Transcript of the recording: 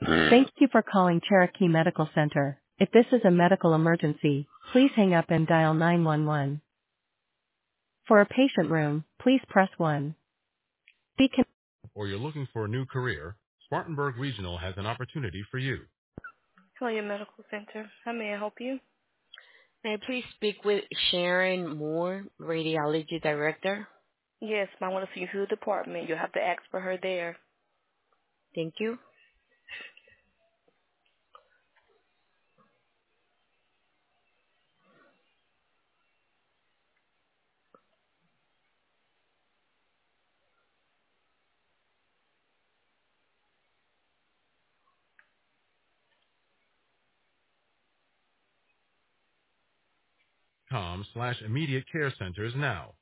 Thank you for calling Cherokee Medical Center. If this is a medical emergency, please hang up and dial 911. For a patient room, please press 1. Or you're looking for a new career, Spartanburg Regional has an opportunity for you. Hello, your medical center. How may I help you? May I please speak with Sharon Moore, Radiology Director? Yes, I want to see you through the department. You'll have to ask for her there. Thank you. .com/immediate care centers now.